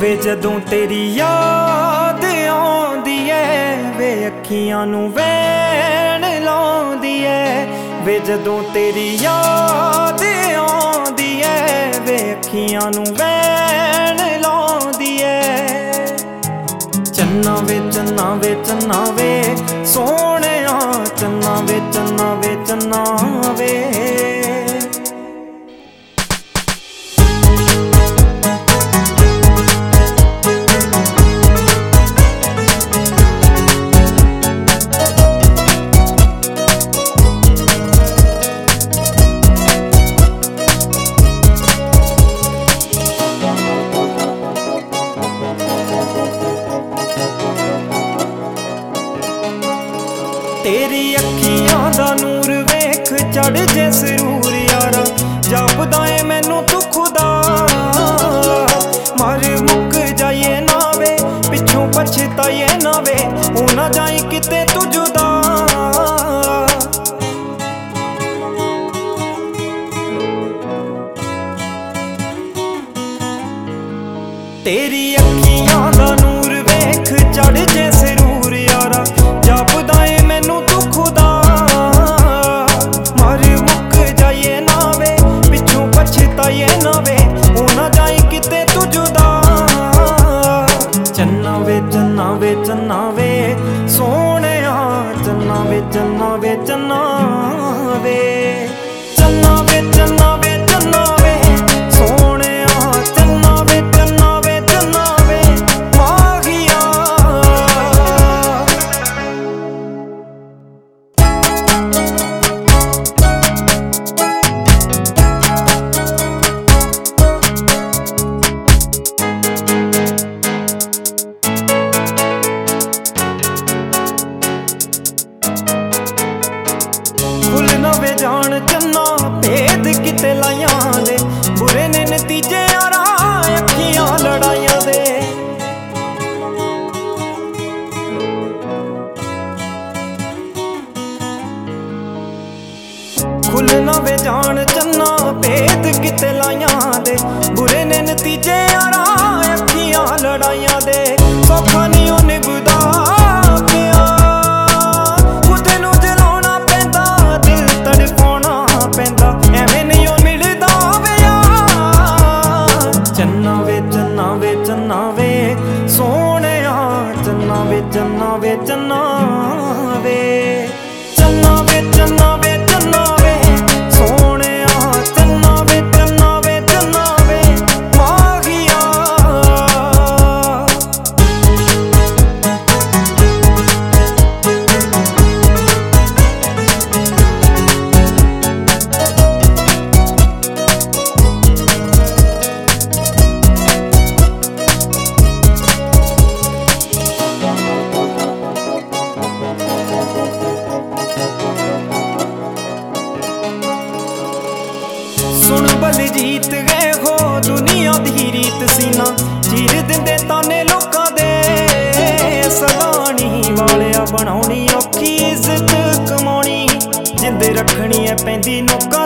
ਵੇ ਜਦੋਂ ਤੇਰੀ याद आउंदी ऐ वे अखियां नूं वैण लाउंदी ऐ वे जदों तेरी याद आउंदी ऐ वे अखियां नूं वैण लाउंदी ऐ। चन्ना वे चन्ना वे चन्ना वे सोहणिया चन्ना वे चन्ना वे चन्ना वे। तेरी अखियां दा नूर वेख चढ़ जे सरूर यारा जापदा ए मैनू तू खुदा मर मुक जाइए ना वे पिछों पछताइए ना वे हो ना जाई किते तू जुदा। तेरी अखियां दा नूर वेख चढ़ जे सरूर यारा जापदा ए मैनू तू खुदा मर मुक जाइए ना वे पिछों पछताइए ना वे हो ना जाई किते तू जुदा। चन्ना वे चन्ना वे चन्ना वे सोहणिया चन्ना वे चन्ना वे चन्ना वे चन्ना वे चन्ना वे चन्ना वे सोहणिया चन्ना वे चन्ना वे चन्ना वे माहिया। वे जान चन्ना भेद किते लाइयां दे बुरे ने नतीजे यारा अखियां लड़ाइयां दे। खुलना वे जान चन्ना भेद किते लाइयां दे बुरे ने नतीजे यारा अखियां लड़ाइयां दे। सौखा नहीं ओ निभदा चन्ना वे सोहणिया चन्ना वे चन्ना वे चन्ना वे चन्ना वे चन्ना वे चन्ना वे सोहणिया चन्ना वे चन्ना वे चन्ना वे माहिया। सुन बलजीत गए हो दुनिया दी रीत सीना चीर दिंदे ताने लोकां दे सलानी वालिया बनाउणी औखी इज्जत कमाउणी जिंदे रखनी है पैंदी नोकां